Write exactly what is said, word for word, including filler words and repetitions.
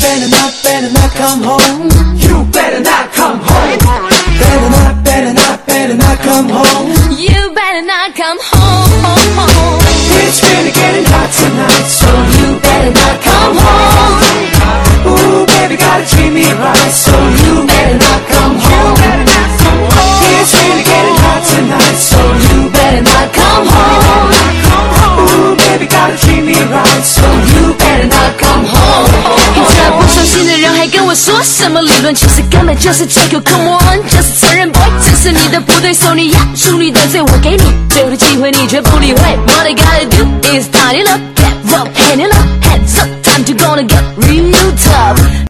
better not, better not come home. You better not come home. Better not, better not, better not come home. You better not come home. It's really getting hot tonight, so you better not come home. Ooh, baby, gotta treat me right, so you better not come home. It's really getting hot tonight, so you better not come home. Ooh, baby, gotta treat me right, so you better not come home. 一直不相信的人还跟我说什么理论，其实根本就是借口。Come on， 就是承认 boy， 这是你的不对，手你压住你的罪，我给你最后的机会，你却不理会。What I gotta do is tidy up, get up, hand it up, hands up, time to gonna get real tough.